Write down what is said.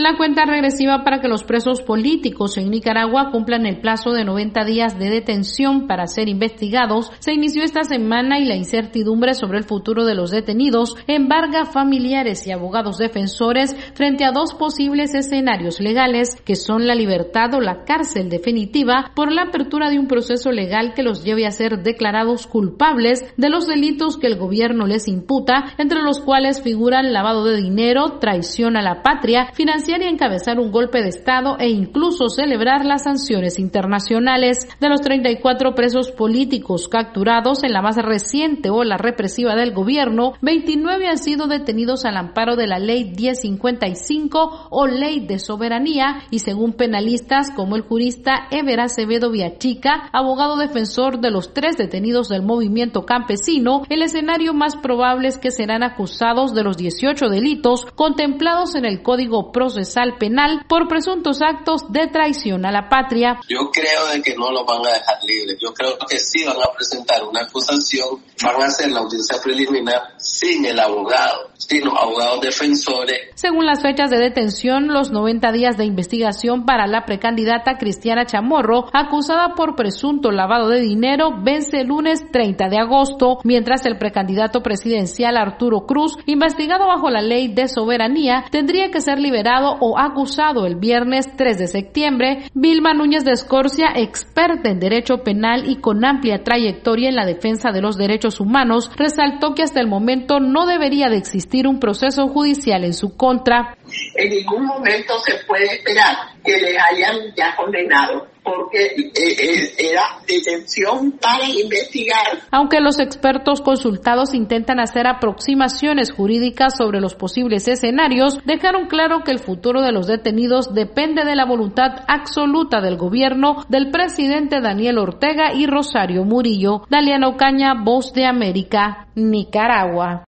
La cuenta regresiva para que los presos políticos en Nicaragua cumplan el plazo de 90 días de detención para ser investigados se inició esta semana y la incertidumbre sobre el futuro de los detenidos embarga familiares y abogados defensores frente a dos posibles escenarios legales que son la libertad o la cárcel definitiva por la apertura de un proceso legal que los lleve a ser declarados culpables de los delitos que el gobierno les imputa, entre los cuales figuran lavado de dinero, traición a la patria, financiar y encabezar un golpe de Estado e incluso celebrar las sanciones internacionales. De los 34 presos políticos capturados en la más reciente ola represiva del gobierno, 29 han sido detenidos al amparo de la Ley 1055 o Ley de Soberanía y según penalistas como el jurista Ever Acevedo Viachica, abogado defensor de los 3 detenidos del movimiento campesino, el escenario más probable es que serán acusados de los 18 delitos contemplados en el Código Procesal Penal por presuntos actos de traición a la patria. Yo creo de que no los van a dejar libres. Yo creo que sí van a presentar una acusación, van a hacer la audiencia preliminar sin el abogado, sin los abogados defensores. Según las fechas de detención, los 90 días de investigación para la precandidata Cristiana Chamorro, acusada por presunto lavado de dinero, vence el lunes 30 de agosto, mientras el precandidato presidencial Arturo Cruz, investigado bajo la Ley de Soberanía, tendría que ser liberado o acusado el viernes 3 de septiembre. Vilma Núñez de Escorcia, experta en derecho penal y con amplia trayectoria en la defensa de los derechos humanos, resaltó que hasta el momento no debería de existir un proceso judicial en su contra. En ningún momento se puede esperar que les hayan ya condenado, porque era detención para investigar. Aunque los expertos consultados intentan hacer aproximaciones jurídicas sobre los posibles escenarios, dejaron claro que el futuro de los detenidos depende de la voluntad absoluta del gobierno del presidente Daniel Ortega y Rosario Murillo. Daliana Ocaña, Voz de América, Nicaragua.